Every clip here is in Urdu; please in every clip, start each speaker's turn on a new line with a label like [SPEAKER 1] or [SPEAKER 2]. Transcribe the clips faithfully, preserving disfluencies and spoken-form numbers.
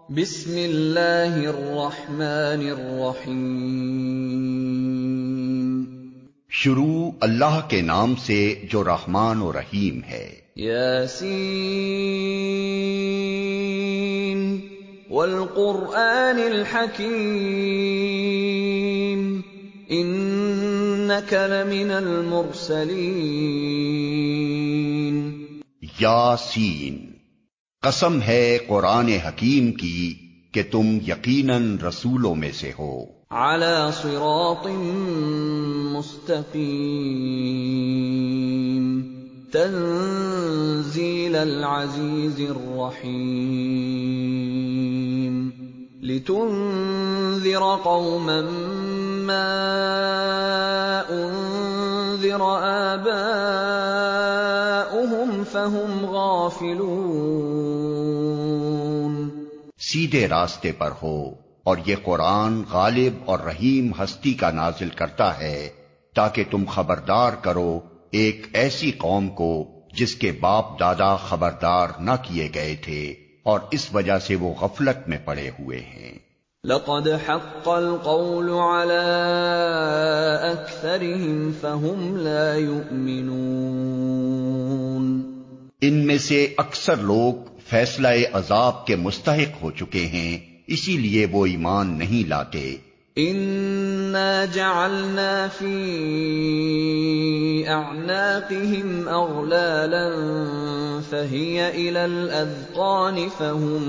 [SPEAKER 1] بسم اللہ الرحمن الرحیم۔
[SPEAKER 2] شروع اللہ کے نام سے جو رحمان و رحیم ہے۔
[SPEAKER 1] یاسین والقرآن الحکیم انک لمن المرسلین۔
[SPEAKER 2] یاسین، قسم ہے قرآن حکیم کی کہ تم یقیناً رسولوں میں سے ہو۔
[SPEAKER 1] علی صراط مستقیم تنزیل العزیز الرحیم لتنذر قوما ما انذر آباؤہم فہم غافلون۔
[SPEAKER 2] سیدھے راستے پر ہو، اور یہ قرآن غالب اور رحیم ہستی کا نازل کرتا ہے تاکہ تم خبردار کرو ایک ایسی قوم کو جس کے باپ دادا خبردار نہ کیے گئے تھے، اور اس وجہ سے وہ غفلت میں پڑے ہوئے ہیں۔
[SPEAKER 1] لقد حق القول على اکثرهم فهم لا يؤمنون۔
[SPEAKER 2] ان میں سے اکثر لوگ فیصلہ عذاب کے مستحق ہو چکے ہیں، اسی لیے وہ ایمان نہیں لاتے۔
[SPEAKER 1] انا جعلنا فی اعناقهم اغلالا فہی الی الاذقان فہم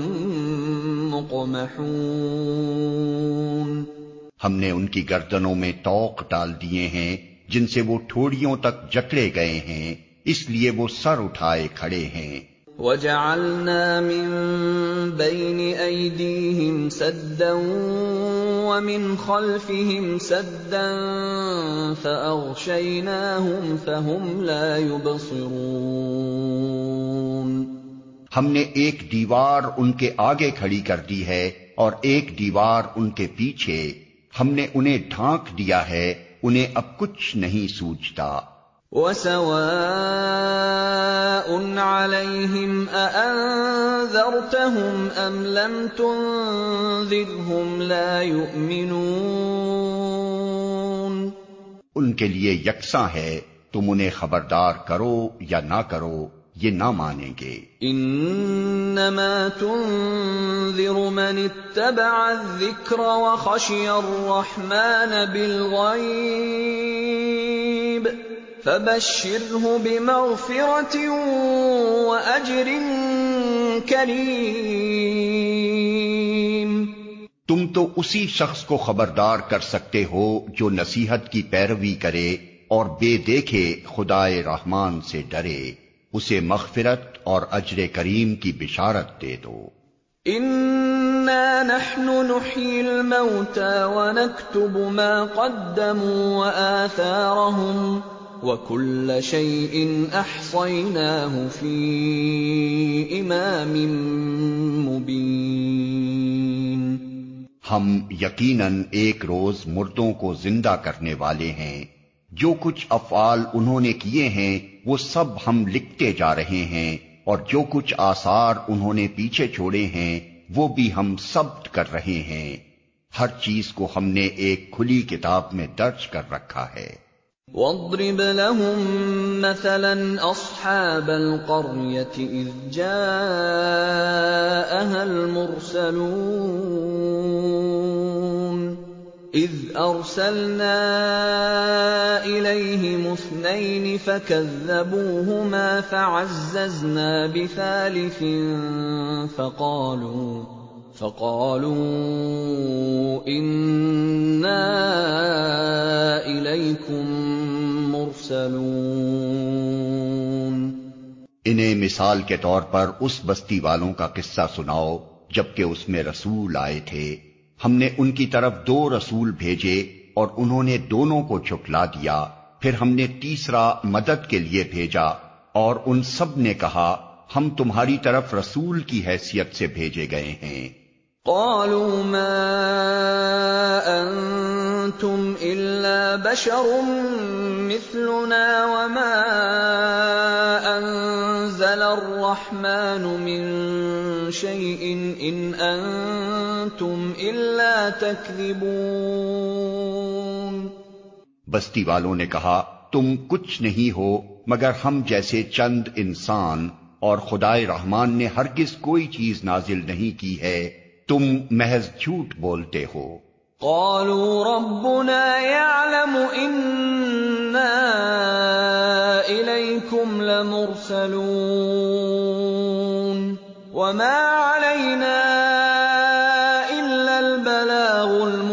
[SPEAKER 1] مقمحون۔
[SPEAKER 2] ہم نے ان کی گردنوں میں طوق ڈال دیے ہیں جن سے وہ ٹھوڑیوں تک جکڑے گئے ہیں، اس لیے وہ سر اٹھائے کھڑے ہیں۔
[SPEAKER 1] وَجَعَلْنَا مِن بَيْنِ أَيْدِيهِمْ سَدًّا وَمِنْ خَلْفِهِمْ سَدًّا فَأَغْشَيْنَاهُمْ فَهُمْ لَا يُبْصِرُونَ۔
[SPEAKER 2] ہم نے ایک دیوار ان کے آگے کھڑی کر دی ہے اور ایک دیوار ان کے پیچھے، ہم نے انہیں ڈھانک دیا ہے، انہیں اب کچھ نہیں سوجتا۔
[SPEAKER 1] وَسَوَاءٌ عَلَيْهِمْ أَأَنذَرْتَهُمْ أَمْ لَمْ تُنذِرْهُمْ لَا يُؤْمِنُونَ۔
[SPEAKER 2] ان کے لیے یکساں ہے، تم انہیں خبردار کرو یا نہ کرو، یہ نہ مانیں گے۔
[SPEAKER 1] انما تنذر من اتبع الذکر وخشی الرحمن بالغیب فبشرہ بمغفرۃ واجر کریم۔
[SPEAKER 2] تم تو اسی شخص کو خبردار کر سکتے ہو جو نصیحت کی پیروی کرے اور بے دیکھے خدائے رحمان سے ڈرے، اسے مغفرت اور اجر کریم کی بشارت دے دو۔
[SPEAKER 1] انا نحن نحیی الموتى ونکتب ما قدموا وآثارهم وكل شيء احصیناہ فی امام مبین۔
[SPEAKER 2] ہم یقیناً ایک روز مردوں کو زندہ کرنے والے ہیں، جو کچھ افعال انہوں نے کیے ہیں وہ سب ہم لکھتے جا رہے ہیں، اور جو کچھ آثار انہوں نے پیچھے چھوڑے ہیں وہ بھی ہم ثبت کر رہے ہیں۔ ہر چیز کو ہم نے ایک کھلی کتاب میں درج کر رکھا ہے۔
[SPEAKER 1] وَاضْرِبْ لَهُم مَّثَلًا أَصْحَابَ الْقَرْيَةِ إِذْ جَاءَهَا الْمُرْسَلُونَ إِذْ أَرْسَلْنَا إِلَيْهِمُ اثْنَيْنِ فَكَذَّبُوهُمَا فَعَزَّزْنَا بِثَالِثٍ فَقَالُوا فَقَالُوا إِنَّا إِلَيْكُمْ مُرْسَلُونَ۔
[SPEAKER 2] انہیں مثال کے طور پر اس بستی والوں کا قصہ سناؤ جبکہ اس میں رسول آئے تھے، ہم نے ان کی طرف دو رسول بھیجے اور انہوں نے دونوں کو جھٹلا دیا، پھر ہم نے تیسرا مدد کے لیے بھیجا اور ان سب نے کہا ہم تمہاری طرف رسول کی حیثیت سے بھیجے گئے ہیں۔
[SPEAKER 1] قالوا ما أَنتُمْ إِلَّا بَشَرٌ مِّثْلُنَا وَمَا أَنزَلَ الرَّحْمَٰنُ مِن شَيْءٍ إِنْ أَنتُمْ إِلَّا تَكْذِبُونَ۔
[SPEAKER 2] بستی والوں نے کہا تم کچھ نہیں ہو مگر ہم جیسے چند انسان، اور خدائے رحمان نے ہرگز کوئی چیز نازل نہیں کی ہے، تم محض جھوٹ بولتے ہو۔
[SPEAKER 1] قالوا ربنا يعلم إنا إليكم لمرسلون وما علينا إلا البلاغ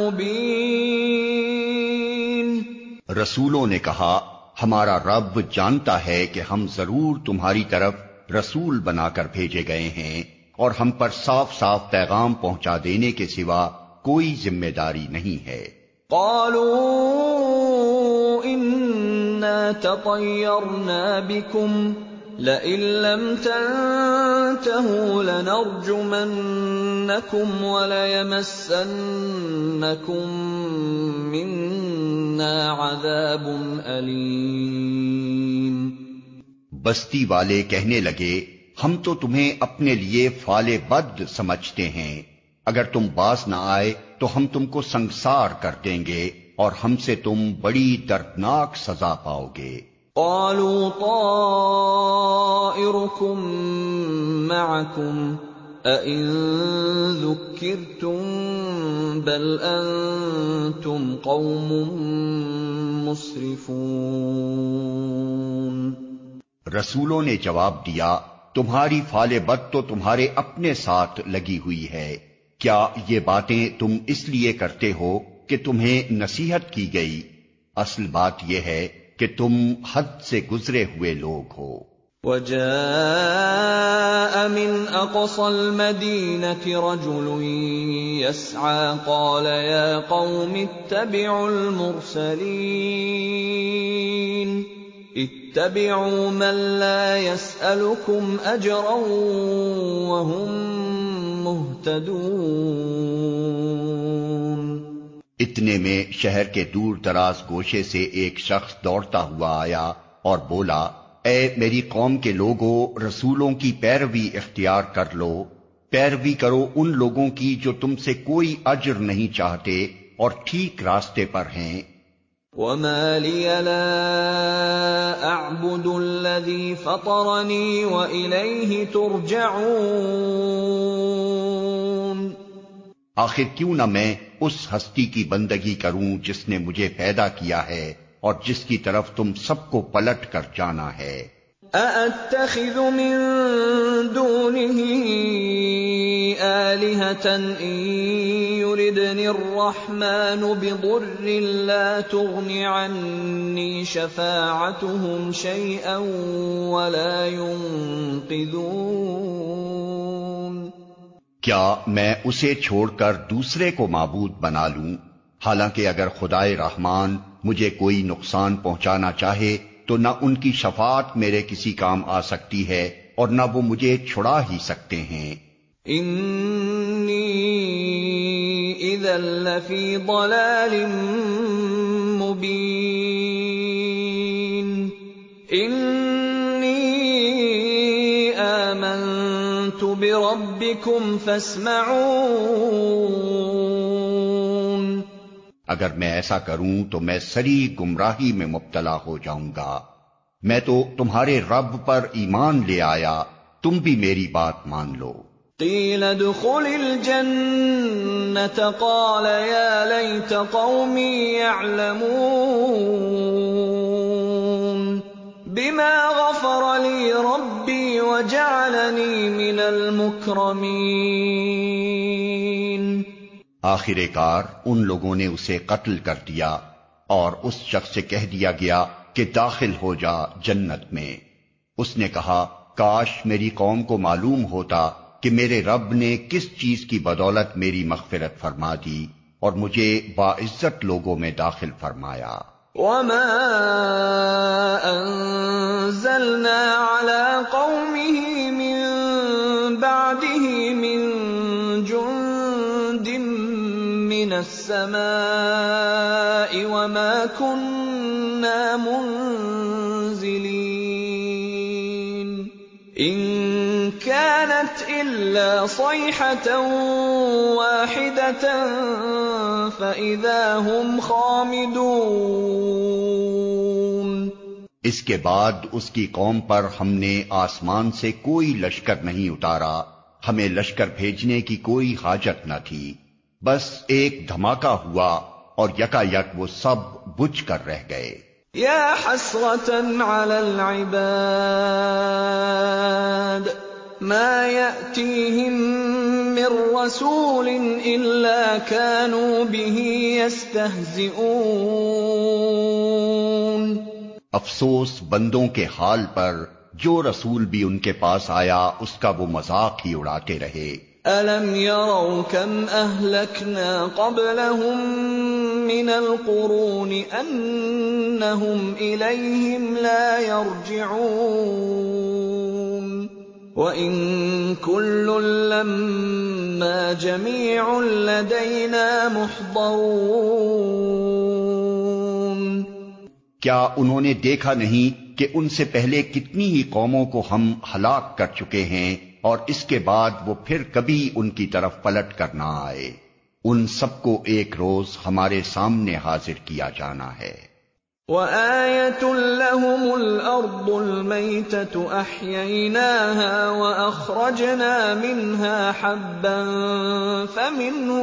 [SPEAKER 1] المبين۔
[SPEAKER 2] رسولوں نے کہا ہمارا رب جانتا ہے کہ ہم ضرور تمہاری طرف رسول بنا کر بھیجے گئے ہیں، اور ہم پر صاف صاف پیغام پہنچا دینے کے سوا کوئی ذمہ داری نہیں ہے۔
[SPEAKER 1] قالوا إنا تطيرنا بكم لئن لم تنتهوا لنرجمنكم وليمسنكم منا عذاب أليم۔
[SPEAKER 2] بستی والے کہنے لگے ہم تو تمہیں اپنے لیے فال بد سمجھتے ہیں، اگر تم باز نہ آئے تو ہم تم کو سنگسار کر دیں گے اور ہم سے تم بڑی دردناک سزا پاؤ گے۔
[SPEAKER 1] قالوا طائركم معكم أئن ذكرتم بل أنتم قوم مسرفون۔
[SPEAKER 2] رسولوں نے جواب دیا تمہاری فال بد تو تمہارے اپنے ساتھ لگی ہوئی ہے، کیا یہ باتیں تم اس لیے کرتے ہو کہ تمہیں نصیحت کی گئی؟ اصل بات یہ ہے کہ تم حد سے گزرے ہوئے لوگ ہو۔
[SPEAKER 1] وَجَاءَ مِنْ أَقْصَى الْمَدِينَةِ رَجُلٌ يَسْعَىٰ قَالَ يَا قَوْمِ اتَّبِعُوا الْمُرْسَلِينَ اتَّبِعُوا مَن لَّا يَسْأَلُكُمْ أَجْرًا وَهُم مُّهْتَدُونَ۔
[SPEAKER 2] اتنے میں شہر کے دور دراز گوشے سے ایک شخص دوڑتا ہوا آیا اور بولا اے میری قوم کے لوگو، رسولوں کی پیروی اختیار کر لو، پیروی کرو ان لوگوں کی جو تم سے کوئی اجر نہیں چاہتے اور ٹھیک راستے پر ہیں۔
[SPEAKER 1] وَمَا لِيَ لَا أَعْبُدُ الَّذِي فَطَرَنِي وَإِلَيْهِ تُرْجَعُونَ۔
[SPEAKER 2] آخر کیوں نہ میں اس ہستی کی بندگی کروں جس نے مجھے پیدا کیا ہے اور جس کی طرف تم سب کو پلٹ کر جانا ہے۔
[SPEAKER 1] أَأَتَّخِذُ مِن دُونِهِ آلِهَةً إِن يُرِدْنِ الرَّحْمَٰنُ بِضُرٍّ لَّا تُغْنِ عَنِّي شَفَاعَتُهُمْ شَيْئًا وَلَا يُنقِذُونَ۔
[SPEAKER 2] کیا میں اسے چھوڑ کر دوسرے کو معبود بنا لوں؟ حالانکہ اگر خدائے رحمان مجھے کوئی نقصان پہنچانا چاہے تو نہ ان کی شفاعت میرے کسی کام آ سکتی ہے اور نہ وہ مجھے چھڑا ہی سکتے ہیں۔
[SPEAKER 1] انی اذا لفی ضلال مبین۔ انی آمنت بربکم فاسمعون۔
[SPEAKER 2] اگر میں ایسا کروں تو میں سری گمراہی میں مبتلا ہو جاؤں گا۔ میں تو تمہارے رب پر ایمان لے آیا، تم بھی میری بات مان لو۔
[SPEAKER 1] قیل ادخل الجنة قال یا لیت قومی یعلمون بما غفر لی ربی وجعلنی من المکرمین۔
[SPEAKER 2] آخر کار ان لوگوں نے اسے قتل کر دیا اور اس شخص سے کہہ دیا گیا کہ داخل ہو جا جنت میں۔ اس نے کہا کاش میری قوم کو معلوم ہوتا کہ میرے رب نے کس چیز کی بدولت میری مغفرت فرما دی اور مجھے باعزت لوگوں میں داخل فرمایا۔
[SPEAKER 1] وما انزلنا على قومه من بعده من جند مِّنَ السَّمَاءِ وَمَا كُنَّا مُنزِلِينَ إِن كَانَتْ إِلَّا صَيْحَةً وَاحِدَةً فَإِذَا هُمْ خَامِدُونَ۔
[SPEAKER 2] اس کے بعد اس کی قوم پر ہم نے آسمان سے کوئی لشکر نہیں اتارا، ہمیں لشکر بھیجنے کی کوئی حاجت نہ تھی، بس ایک دھماکہ ہوا اور یکا یک وہ سب بجھ کر رہ گئے۔
[SPEAKER 1] یا حسرة علی العباد ما یأتیہم من رسول الا كانوا به یستہزئون۔
[SPEAKER 2] افسوس بندوں کے حال پر جو رسول بھی ان کے پاس آیا اس کا وہ مذاق ہی اڑاتے رہے۔
[SPEAKER 1] أَلَمْ يَرَوْا كَمْ أَهْلَكْنَا قَبْلَهُمْ مِنَ الْقُرُونِ أَنَّهُمْ إِلَيْهِمْ لَا يَرْجِعُونَ وَإِن كُلٌّ لَّمَّا جَمِيعٌ لَّدَيْنَا مُحْضَرُونَ۔
[SPEAKER 2] کیا انہوں نے دیکھا نہیں کہ ان سے پہلے کتنی ہی قوموں کو ہم ہلاک کر چکے ہیں اور اس کے بعد وہ پھر کبھی ان کی طرف پلٹ کر نہ آئے، ان سب کو ایک روز ہمارے سامنے حاضر کیا جانا ہے۔
[SPEAKER 1] وَآيَةٌ لَّهُمُ الْأَرْضُ الْمَيْتَةُ أَحْيَيْنَاهَا وَأَخْرَجْنَا مِنْهَا حَبًّا فَمِنْهُ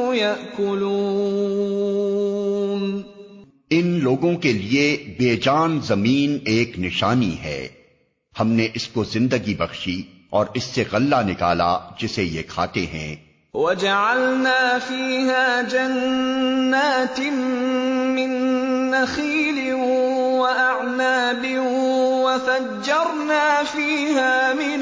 [SPEAKER 1] يَأْكُلُونَ۔
[SPEAKER 2] ان لوگوں کے لیے بے جان زمین ایک نشانی ہے، ہم نے اس کو زندگی بخشی اور اس سے غلہ نکالا جسے یہ کھاتے ہیں۔
[SPEAKER 1] وَجَعَلْنَا فِيهَا جَنَّاتٍ مِّن نَّخِيلٍ وَأَعْنَابٍ وَفَجَّرْنَا فِيهَا مِنَ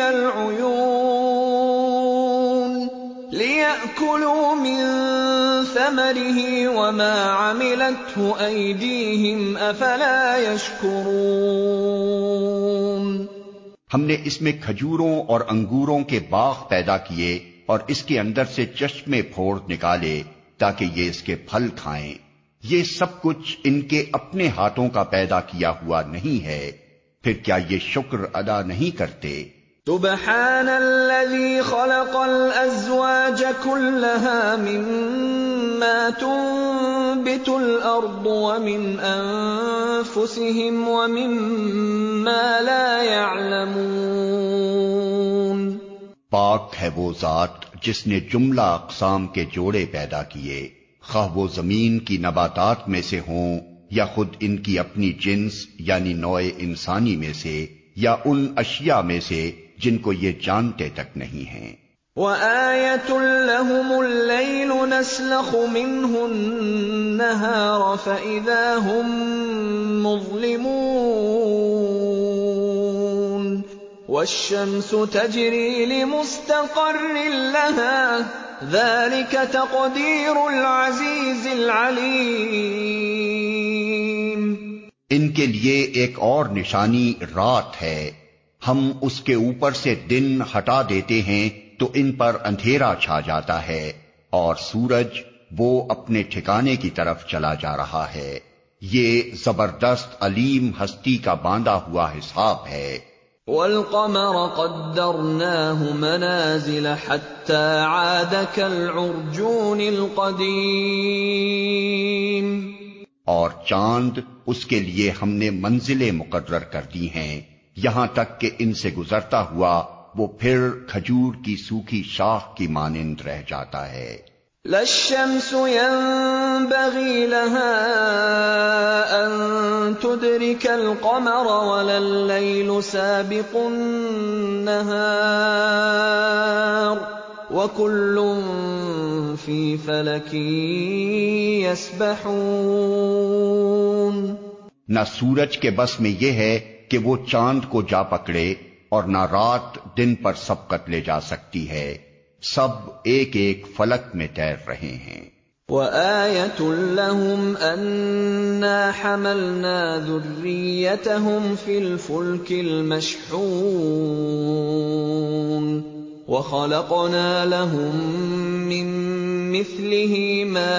[SPEAKER 1] الْعُيُونِ لِيَأْكُلُوا مِن ثَمَرِهِ وَمَا عَمِلَتْهُ أَيْدِيهِمْ أَفَلَا يَشْكُرُونَ۔
[SPEAKER 2] ہم نے اس میں کھجوروں اور انگوروں کے باغ پیدا کیے اور اس کے اندر سے چشمے پھوڑ نکالے تاکہ یہ اس کے پھل کھائیں، یہ سب کچھ ان کے اپنے ہاتھوں کا پیدا کیا ہوا نہیں ہے، پھر کیا یہ شکر ادا نہیں کرتے؟
[SPEAKER 1] سبحان الذي خلق الأزواج كلها مما تنبت الأرض ومن أنفسهم ومما لا يعلمون۔
[SPEAKER 2] پاک ہے وہ ذات جس نے جملہ اقسام کے جوڑے پیدا کیے، خواہ وہ زمین کی نباتات میں سے ہوں یا خود ان کی اپنی جنس یعنی نوع انسانی میں سے یا ان اشیاء میں سے جن کو یہ جانتے تک نہیں ہیں۔
[SPEAKER 1] وَآيَةٌ لَّهُمُ اللَّيْلُ نَسْلَخُ مِنْهُ النَّهَارَ فَإِذَا هُم مُّظْلِمُونَ وَالشَّمْسُ تَجْرِي لِمُسْتَقَرٍّ لَّهَا ذَلِكَ تَقْدِيرُ الْعَزِيزِ الْعَلِيمِ۔
[SPEAKER 2] ان کے لیے ایک اور نشانی رات ہے، ہم اس کے اوپر سے دن ہٹا دیتے ہیں تو ان پر اندھیرا چھا جاتا ہے اور سورج وہ اپنے ٹھکانے کی طرف چلا جا رہا ہے، یہ زبردست علیم ہستی کا باندھا ہوا حساب ہے۔
[SPEAKER 1] وَالْقَمَرَ قَدَّرْنَاهُ مَنَازِلَ حَتَّى عَادَ كَالْعُرْجُونِ الْقَدِيمِ۔
[SPEAKER 2] اور چاند اس کے لیے ہم نے منزلیں مقرر کر دی ہیں، یہاں تک کہ ان سے گزرتا ہوا وہ پھر کھجور کی سوکھی شاخ کی مانند رہ جاتا ہے۔
[SPEAKER 1] لا الشمس ينبغي لها أن تدرك القمر ولا الليل سابق النهار وكل في فلك يسبحون۔
[SPEAKER 2] نہ سورج کے بس میں یہ ہے کہ وہ چاند کو جا پکڑے اور نہ رات دن پر سبقت لے جا سکتی ہے، سب ایک ایک فلک میں تیر رہے ہیں۔
[SPEAKER 1] وَآيَةٌ لَّهُمْ أَنَّا حَمَلْنَا ذُرِّيَّتَهُمْ فِي الْفُلْكِ الْمَشْحُونِ وَخَلَقْنَا لَهُم مِّن مثله ما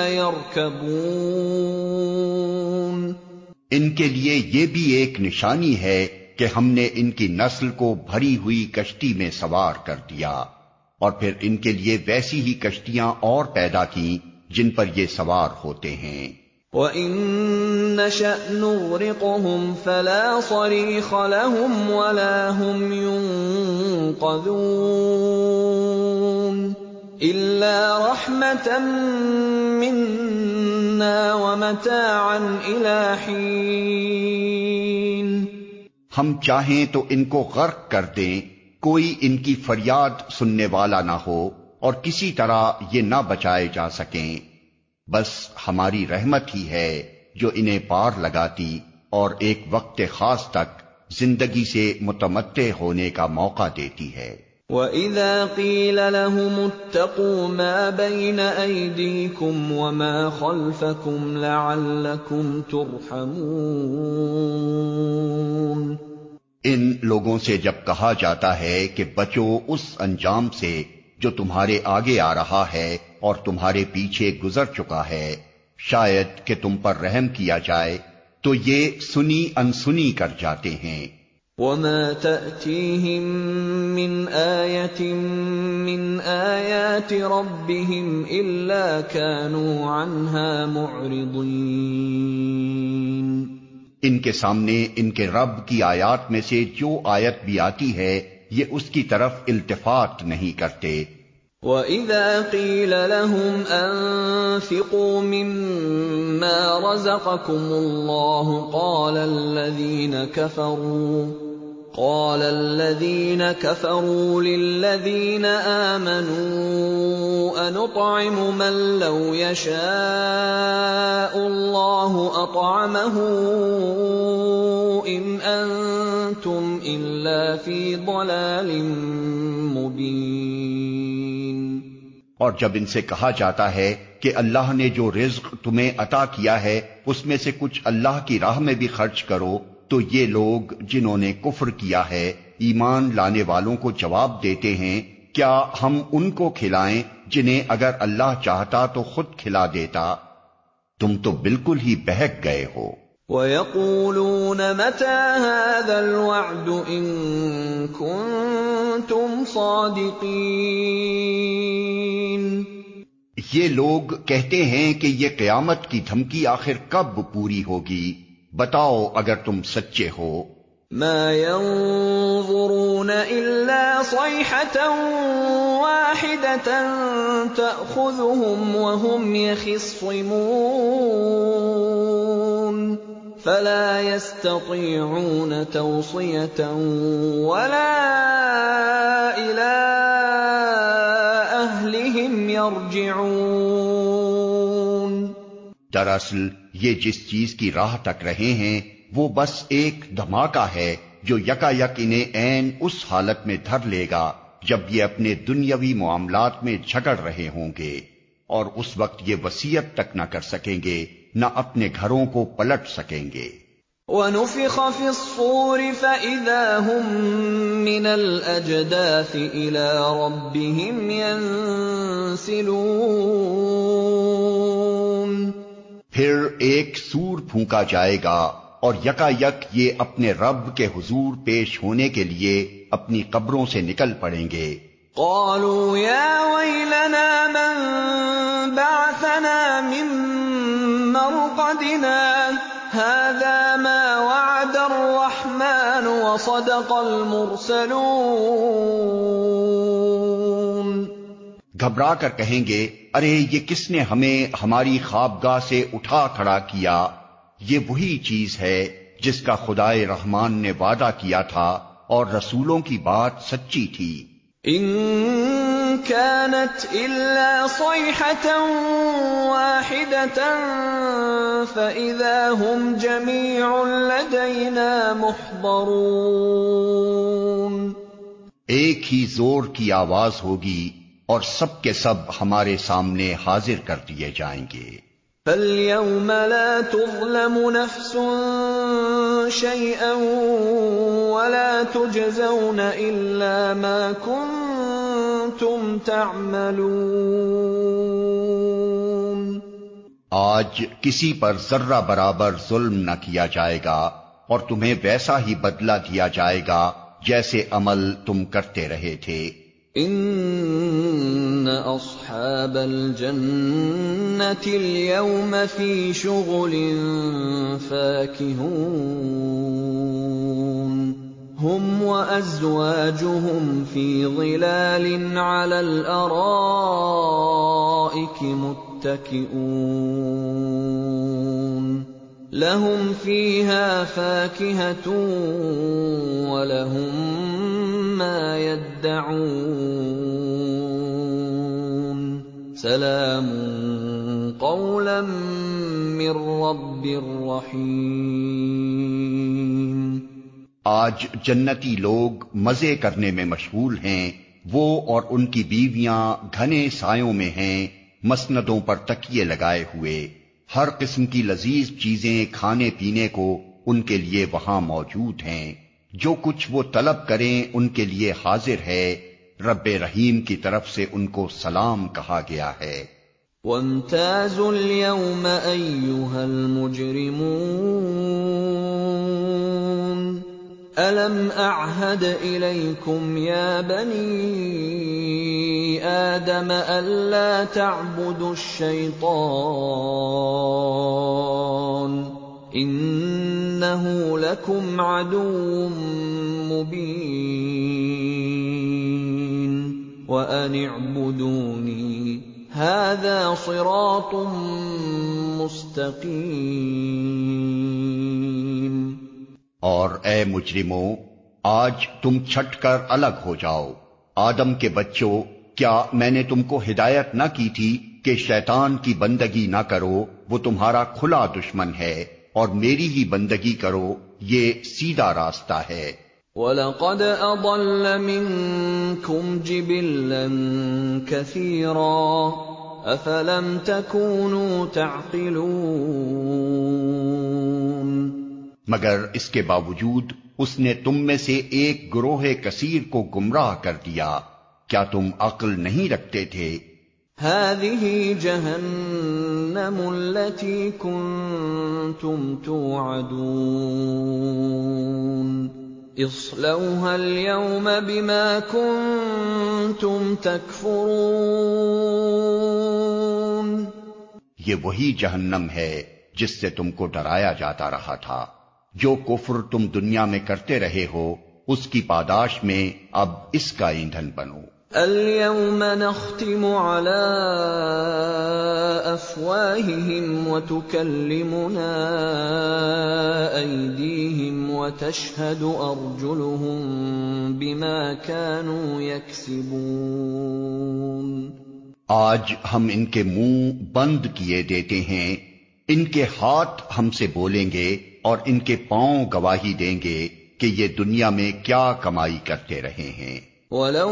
[SPEAKER 1] يركبون
[SPEAKER 2] ان کے لیے یہ بھی ایک نشانی ہے کہ ہم نے ان کی نسل کو بھری ہوئی کشتی میں سوار کر دیا، اور پھر ان کے لیے ویسی ہی کشتیاں اور پیدا کی جن پر یہ سوار ہوتے ہیں۔
[SPEAKER 1] وَإِن نَّشَأْ نُغْرِقْهُمْ فَلَا صَرِيخَ لَهُمْ وَلَا هُمْ يُنقَذُونَ إِلَّا رَحْمَةً مِّنَّا وَمَتَاعًا إِلَىٰ حِينٍ۔
[SPEAKER 2] ہم چاہیں تو ان کو غرق کر دیں، کوئی ان کی فریاد سننے والا نہ ہو اور کسی طرح یہ نہ بچائے جا سکیں، بس ہماری رحمت ہی ہے جو انہیں پار لگاتی اور ایک وقت خاص تک زندگی سے متمتع ہونے کا موقع دیتی ہے۔
[SPEAKER 1] وَإِذَا قِيلَ لَهُمُ اتَّقُوا مَا بَيْنَ أَيْدِيكُمْ وَمَا خَلْفَكُمْ لَعَلَّكُمْ تُرْحَمُونَ
[SPEAKER 2] ان لوگوں سے جب کہا جاتا ہے کہ بچو اس انجام سے جو تمہارے آگے آ رہا ہے اور تمہارے پیچھے گزر چکا ہے، شاید کہ تم پر رحم کیا جائے، تو یہ سنی انسنی کر جاتے ہیں۔
[SPEAKER 1] وَمَا تَأْتِيهِم مِّنْ آيَةٍ مِّنْ آيَاتِ رَبِّهِمْ إِلَّا كَانُوا عَنْهَا مُعْرِضِينَ
[SPEAKER 2] ان کے سامنے ان کے رب کی آیات میں سے جو آیت بھی آتی ہے یہ اس کی طرف التفات نہیں کرتے۔
[SPEAKER 1] وَإِذَا قِيلَ لَهُمْ أَنفِقُوا مِمَّا رَزَقَكُمُ اللَّهُ قَالَ الَّذِينَ كَفَرُوا قَالَ الَّذِينَ كَفَرُوا لِلَّذِينَ آمَنُوا أَنُطْعِمُ مَن لَّوْ يَشَاءُ اللَّهُ أَطْعَمَهُ إِنْ أَنتُمْ إِلَّا فِي ضَلَالٍ مُّبِينٍ۔
[SPEAKER 2] اور جب ان سے کہا جاتا ہے کہ اللہ نے جو رزق تمہیں عطا کیا ہے اس میں سے کچھ اللہ کی راہ میں بھی خرچ کرو، تو یہ لوگ جنہوں نے کفر کیا ہے ایمان لانے والوں کو جواب دیتے ہیں، کیا ہم ان کو کھلائیں جنہیں اگر اللہ چاہتا تو خود کھلا دیتا؟ تم تو بالکل ہی بہک گئے ہو۔
[SPEAKER 1] وَيَقُولُونَ مَتَىٰ هَٰذَا الْوَعْدُ إِن كُنتُمْ صَادِقِينَ۔
[SPEAKER 2] یہ لوگ کہتے ہیں کہ یہ قیامت کی دھمکی آخر کب پوری ہوگی؟ بتاؤ اگر تم سچے ہو۔
[SPEAKER 1] مَا يَنظُرُونَ إِلَّا صَيْحَةً وَاحِدَةً تَأْخُذُهُمْ وَهُمْ يَخِصِّمُونَ فَلَا يَسْتَطِيعُونَ تَوْصِيَةً وَلَا إِلَىٰ أَهْلِهِمْ يَرْجِعُونَ۔
[SPEAKER 2] دراصل یہ جس چیز کی راہ تک رہے ہیں وہ بس ایک دھماکہ ہے جو یکا یک انہیں عین اس حالت میں دھر لے گا جب یہ اپنے دنیاوی معاملات میں جھگڑ رہے ہوں گے، اور اس وقت یہ وصیت تک نہ کر سکیں گے، نہ اپنے گھروں کو پلٹ سکیں گے۔
[SPEAKER 1] وَنُفِخَ فِي الصُّورِ فَإِذَا هُم مِّنَ الْأَجْدَاثِ إِلَىٰ رَبِّهِمْ يَنسِلُونَ۔
[SPEAKER 2] پھر ایک سور پھونکا جائے گا اور یکا یک یہ اپنے رب کے حضور پیش ہونے کے لیے اپنی قبروں سے نکل پڑیں گے۔
[SPEAKER 1] قالوا يا ويلنا من بعثنا من مرقدنا هذا ما وعد الرحمن وصدق المرسلون۔
[SPEAKER 2] گھبرا کر کہیں گے، ارے یہ کس نے ہمیں ہماری خوابگاہ سے اٹھا کھڑا کیا؟ یہ وہی چیز ہے جس کا خدائے رحمان نے وعدہ کیا تھا اور رسولوں کی بات سچی تھی۔
[SPEAKER 1] ان كانت الا صيحة واحدة فاذا هم جميع لدينا محضرون۔
[SPEAKER 2] ایک ہی زور کی آواز ہوگی اور سب کے سب ہمارے سامنے حاضر کر دیے جائیں گے۔
[SPEAKER 1] فَالْيَوْمَ لَا تُظْلَمُ نَفْسٌ شَيْئًا وَلَا تُجْزَوْنَ إِلَّا مَا كُنتُمْ تَعْمَلُونَ۔
[SPEAKER 2] آج کسی پر ذرہ برابر ظلم نہ کیا جائے گا اور تمہیں ویسا ہی بدلہ دیا جائے گا جیسے عمل تم کرتے رہے تھے۔
[SPEAKER 1] ان اصحاب الجنة اليوم في شغل فاكهون هم وازواجهم في ظلال على الارائك متكئون لهم فيها فاكهة ولهم ما يدعون سلام قولا من رب رحيم۔
[SPEAKER 2] آج جنتی لوگ مزے کرنے میں مشغول ہیں، وہ اور ان کی بیویاں گھنے سایوں میں ہیں، مسندوں پر تکیے لگائے ہوئے، ہر قسم کی لذیذ چیزیں کھانے پینے کو ان کے لیے وہاں موجود ہیں، جو کچھ وہ طلب کریں ان کے لیے حاضر ہے، رب رحیم کی طرف سے ان کو سلام کہا گیا ہے۔
[SPEAKER 1] وَامْتَازُوا الْيَوْمَ أَيُّهَا الْمُجْرِمُونَ أَلَمْ أَعْهَدْ إِلَيْكُمْ يَا بَنِي آدَمَ أَلَّا تَعْبُدُوا الشَّيْطَانَ إِنَّهُ لَكُمْ عَدُوٌّ مُّبِينٌ وَأَنِ اعْبُدُونِي هَذَا صِرَاطٌ مُسْتَقِيمٌ۔
[SPEAKER 2] اور اے مجرموں، آج تم چھٹ کر الگ ہو جاؤ۔ آدم کے بچوں، کیا میں نے تم کو ہدایت نہ کی تھی کہ شیطان کی بندگی نہ کرو، وہ تمہارا کھلا دشمن ہے، اور میری ہی بندگی کرو، یہ سیدھا راستہ ہے۔
[SPEAKER 1] وَلَقَدْ أَضَلَّ مِنكُمْ جِبِلًّا كَثِيرًا أَفَلَمْ تَكُونُوا تَعْقِلُونَ۔
[SPEAKER 2] مگر اس کے باوجود اس نے تم میں سے ایک گروہ کثیر کو گمراہ کر دیا، کیا تم عقل نہیں رکھتے تھے؟
[SPEAKER 1] هَذِهِ جَهَنَّمُ الَّتِي كُنتُمْ تُوعَدُونَ اصْلَوْهَا الْيَوْمَ بِمَا كُنتُمْ تَكْفُرُونَ۔
[SPEAKER 2] یہ وہی جہنم ہے جس سے تم کو ڈرایا جاتا رہا تھا، جو کفر تم دنیا میں کرتے رہے ہو، اس کی پاداش میں اب اس کا ایندھن بنو۔
[SPEAKER 1] الْيَوْمَ نَخْتِمُ عَلَىٰ أَفْوَاهِهِمْ وَتُكَلِّمُنَا أَيْدِيهِمْ وَتَشْهَدُ أَرْجُلُهُم بِمَا كَانُوا يَكْسِبُونَ۔
[SPEAKER 2] آج ہم ان کے منہ بند کیے دیتے ہیں، ان کے ہاتھ ہم سے بولیں گے اور ان کے پاؤں گواہی دیں گے کہ یہ دنیا میں کیا کمائی کرتے رہے ہیں۔
[SPEAKER 1] وَلَوْ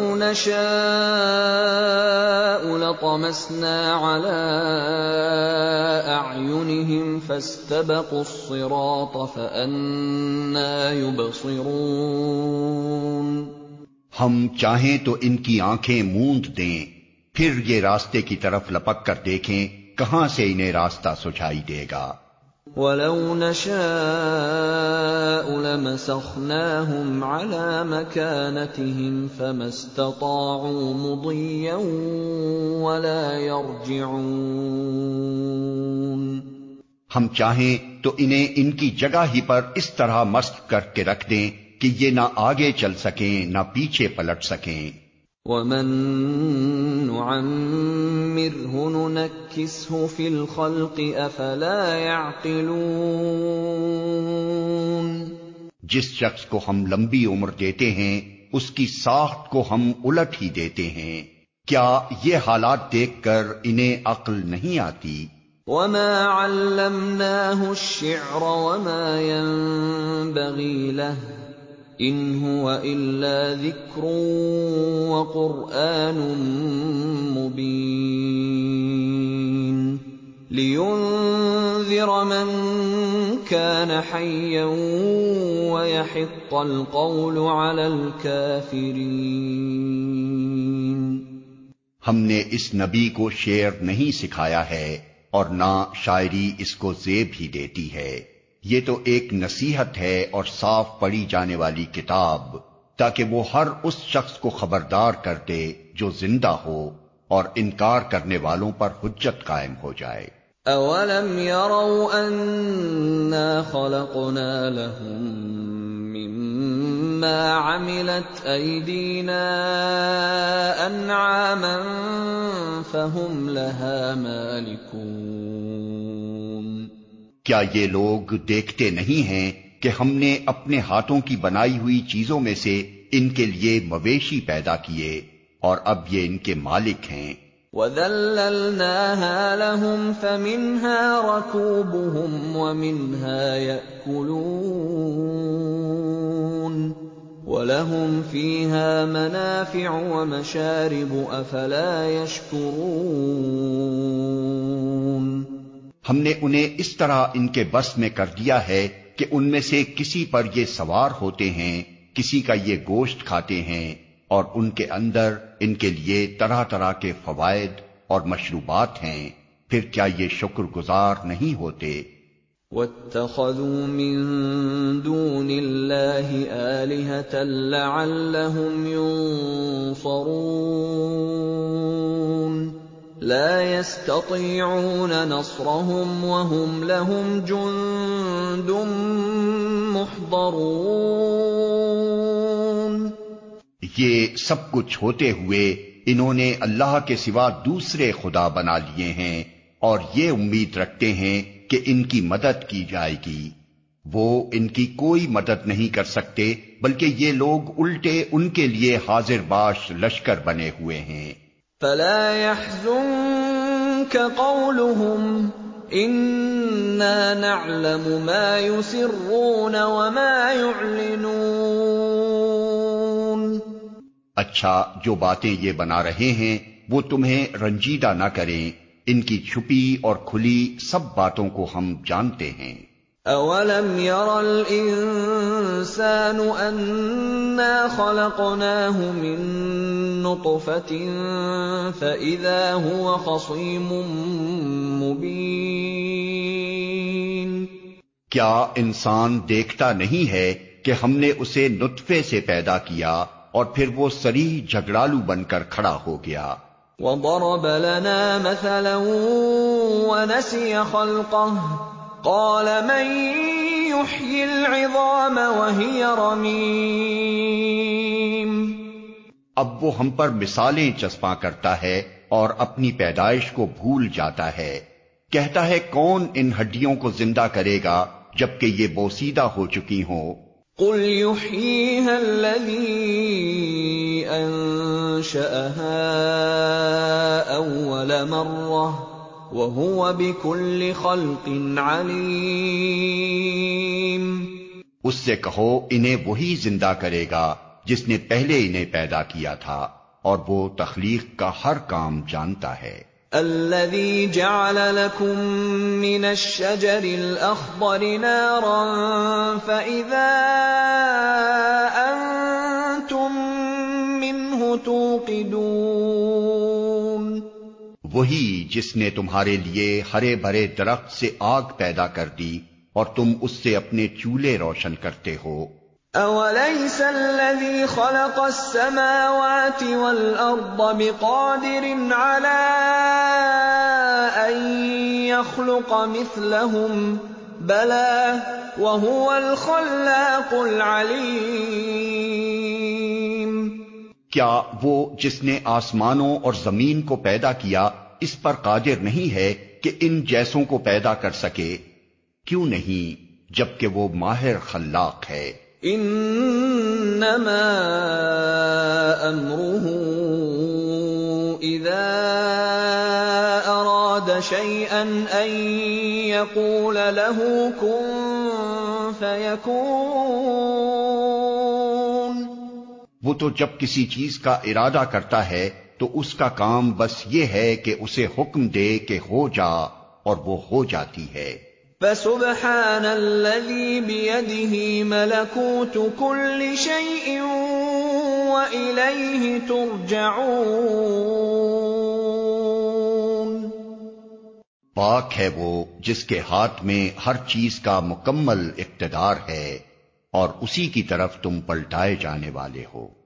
[SPEAKER 1] نَشَاءُ لَطَمَسْنَا عَلَىٰ أَعْيُنِهِمْ فَاسْتَبَقُوا الصِّرَاطَ فَأَنَّىٰ يُبْصِرُونَ۔
[SPEAKER 2] ہم چاہیں تو ان کی آنکھیں موند دیں، پھر یہ راستے کی طرف لپک کر دیکھیں کہاں سے انہیں راستہ سجھائی دے گا۔
[SPEAKER 1] وَلَوْ نَشَاءُ لَمَسَخْنَاهُمْ عَلَىٰ مَكَانَتِهِمْ فَمَا اسْتَطَاعُوا مُضِيًّا وَلَا يَرْجِعُونَ۔
[SPEAKER 2] ہم چاہیں تو انہیں ان کی جگہ ہی پر اس طرح مست کر کے رکھ دیں کہ یہ نہ آگے چل سکیں نہ پیچھے پلٹ سکیں۔
[SPEAKER 1] وَمَن نُّعَمِّرْهُ نُنَكِّسْهُ فِي الْخَلْقِ أَفَلَا يَعْقِلُونَ۔
[SPEAKER 2] جس شخص کو ہم لمبی عمر دیتے ہیں اس کی ساخت کو ہم الٹ ہی دیتے ہیں، کیا یہ حالات دیکھ کر انہیں عقل نہیں آتی؟
[SPEAKER 1] وَمَا عَلَّمْنَاهُ الشِّعْرَ وَمَا يَنبَغِي لَهُ إِنْ هُوَ إِلَّا ذِكْرٌ وَقُرْآنٌ مُّبِينٌ لِيُنذِرَ مَن كَانَ حَيًّا وَيَحِقَّ الْقَوْلُ عَلَى الْكَافِرِينَ۔
[SPEAKER 2] ہم نے اس نبی کو شعر نہیں سکھایا ہے اور نہ شاعری اس کو زیب ہی دیتی ہے۔ یہ تو ایک نصیحت ہے اور صاف پڑھی جانے والی کتاب، تاکہ وہ ہر اس شخص کو خبردار کر دے جو زندہ ہو، اور انکار کرنے والوں پر حجت قائم ہو جائے۔
[SPEAKER 1] اولم يروا انا خلقنا لهم مما عملت ايدينا انعاما فهم لها مالكون؟
[SPEAKER 2] کیا یہ لوگ دیکھتے نہیں ہیں کہ ہم نے اپنے ہاتھوں کی بنائی ہوئی چیزوں میں سے ان کے لیے مویشی پیدا کیے اور اب یہ ان کے مالک ہیں۔
[SPEAKER 1] وَذَلَّلْنَاهَا لَهُمْ فَمِنْهَا رَكُوبُهُمْ وَمِنْهَا يَأْكُلُونَ وَلَهُمْ فِيهَا مَنَافِعُ وَمَشَارِبُ أَفَلَا يَشْكُرُونَ۔
[SPEAKER 2] ہم نے انہیں اس طرح ان کے بس میں کر دیا ہے کہ ان میں سے کسی پر یہ سوار ہوتے ہیں، کسی کا یہ گوشت کھاتے ہیں، اور ان کے اندر ان کے لیے طرح طرح کے فوائد اور مشروبات ہیں، پھر کیا یہ شکر گزار نہیں ہوتے؟
[SPEAKER 1] وَاتَّخَذُوا مِن دُونِ اللَّهِ آلِهَةً لَّعَلَّهُمْ يُنصَرُونَ لَا يَسْتَطِيعُونَ نَصْرَهُمْ وَهُمْ لَهُمْ جُندٌ مُّحْضَرُونَ۔
[SPEAKER 2] یہ سب کچھ ہوتے ہوئے انہوں نے اللہ کے سوا دوسرے خدا بنا لیے ہیں اور یہ امید رکھتے ہیں کہ ان کی مدد کی جائے گی۔ وہ ان کی کوئی مدد نہیں کر سکتے، بلکہ یہ لوگ الٹے ان کے لیے حاضر باش لشکر بنے ہوئے ہیں۔
[SPEAKER 1] فَلَا يَحْزُنكَ قَوْلُهُمْ إِنَّا نَعْلَمُ مَا يُسِرُّونَ وَمَا يُعْلِنُونَ۔
[SPEAKER 2] اچھا، جو باتیں یہ بنا رہے ہیں وہ تمہیں رنجیدہ نہ کریں، ان کی چھپی اور کھلی سب باتوں کو ہم جانتے ہیں۔
[SPEAKER 1] اولم ير الانسان انا خلقناه من نطفة فاذا هو خصيم مبين۔
[SPEAKER 2] کیا انسان دیکھتا نہیں ہے کہ ہم نے اسے نطفے سے پیدا کیا اور پھر وہ صریح جھگڑالو بن کر کھڑا ہو گیا۔
[SPEAKER 1] وَضَرَبَ لَنَا مَثَلًا وَنَسِيَ خَلْقَهُ قَالَ مَن يُحْيِي الْعِظَامَ وَهِيَ رَمِيمٌ۔
[SPEAKER 2] اب وہ ہم پر مثالیں چسپاں کرتا ہے اور اپنی پیدائش کو بھول جاتا ہے، کہتا ہے کون ان ہڈیوں کو زندہ کرے گا جبکہ یہ بوسیدہ ہو چکی ہوں۔
[SPEAKER 1] قُلْ يُحْيِيهَا الَّذِي أَنشَأَهَا أَوَّلَ مَرَّةٍ وَهُوَ بِكُلِّ خَلْقٍ عَلِيمٌ۔
[SPEAKER 2] اس سے کہو انہیں وہی زندہ کرے گا جس نے پہلے انہیں پیدا کیا تھا، اور وہ تخلیق کا ہر کام جانتا ہے۔
[SPEAKER 1] الَّذِي جَعَلَ لَكُم مِّنَ الشَّجَرِ الْأَخْضَرِ نَارًا فَإِذَا أَنتُم مِّنْهُ تُوقِدُونَ۔
[SPEAKER 2] وہی جس نے تمہارے لیے ہرے بھرے درخت سے آگ پیدا کر دی اور تم اس سے اپنے چولہے روشن کرتے ہو۔
[SPEAKER 1] أَوَلَيْسَ الَّذِي خَلَقَ السَّمَاوَاتِ وَالْأَرْضَ بِقَادِرٍ عَلَىٰ أَن يَخْلُقَ مِثْلَهُم ۚ بَلَىٰ وَهُوَ الْخَلَّاقُ الْعَلِيمُ۔
[SPEAKER 2] کیا وہ جس نے آسمانوں اور زمین کو پیدا کیا اس پر قادر نہیں ہے کہ ان جیسوں کو پیدا کر سکے؟ کیوں نہیں، جبکہ وہ ماہر خلاق ہے۔
[SPEAKER 1] انما امره اذا اراد شيئا ان يقول له كن فيكون۔
[SPEAKER 2] وہ تو جب کسی چیز کا ارادہ کرتا ہے تو اس کا کام بس یہ ہے کہ اسے حکم دے کہ ہو جا، اور وہ ہو جاتی ہے۔
[SPEAKER 1] فَسُبْحَانَ الَّذِي بِيَدِهِ مَلَكُوتُ كُلِّ شَيْءٍ وَإِلَيْهِ تُرْجَعُونَ۔
[SPEAKER 2] پاک ہے وہ جس کے ہاتھ میں ہر چیز کا مکمل اقتدار ہے اور اسی کی طرف تم پلٹائے جانے والے ہو۔